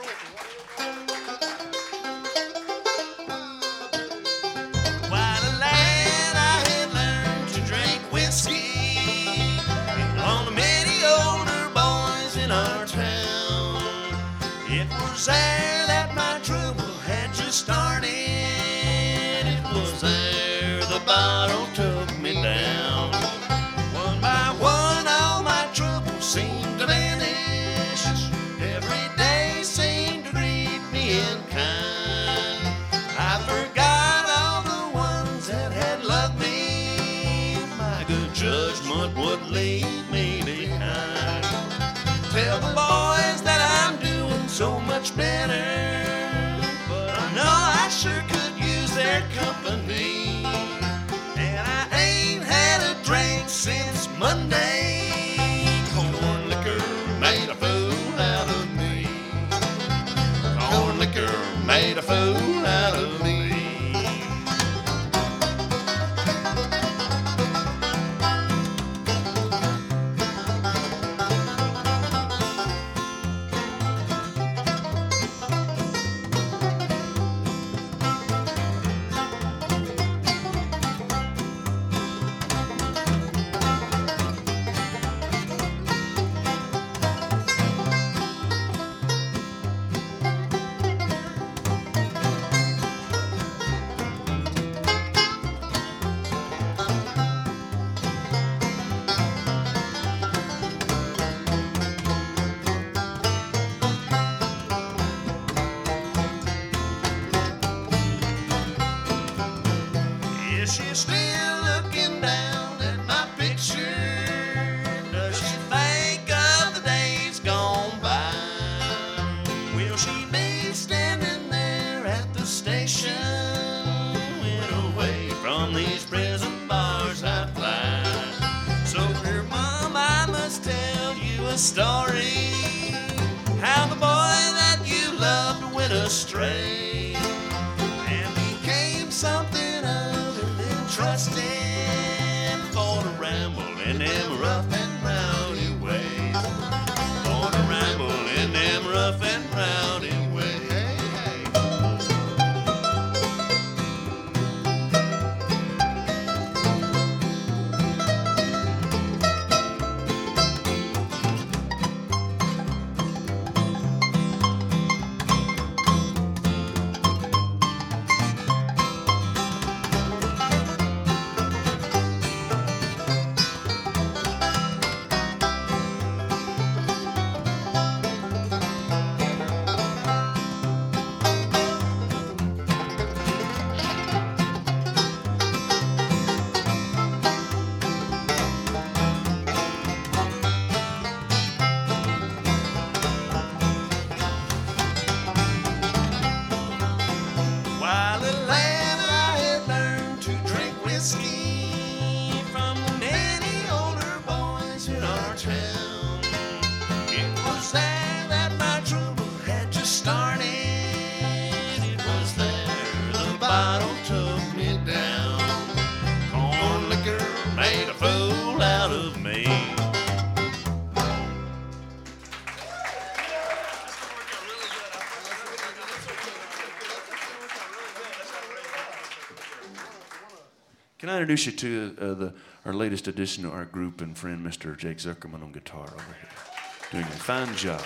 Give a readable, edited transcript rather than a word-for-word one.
While a lad I had learned to drink whiskey on the many older boys in our town. It was there that my trouble had just started. It was there the bottle took me down. One by one all my troubles seemed to vanish. Every day seemed to greet me in kind. I forgot all the ones that had loved me. My good judgment would leave me behind. Tell the boys that I'm doing so much better, but I know I sure could use their company. And I ain't had a drink since Monday. Corn liquor made a fool out of me. Corn liquor made a fool out of me. Is she still looking down at my picture? Does she think of the days gone by? Will she be standing there at the station when away from these prison bars I fly? So dear Mom, I must tell you a story, how the boy that you loved went astray and became something other than trusting for to ramble in them rough and rowdy ways. For to ramble in them rough and rowdy ways. Hey, hey. While a lad I had learned to drink whiskey from the many older boys in our town. It was there that my trouble had just started. It was there the bottle took me down. Corn liquor made a fool out of me. Can I introduce you to our latest addition to our group and friend, Mr. Jake Zuckerman on guitar over here, doing a fine job.